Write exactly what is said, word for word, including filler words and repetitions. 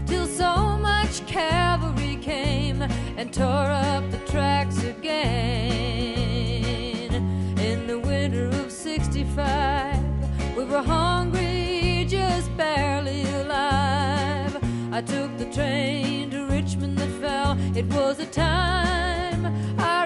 till so much cavalry came and tore up the tracks again. In the winter of sixty-five, we were hungry, just barely alive. I took the train to Richmond that fell. It was a time I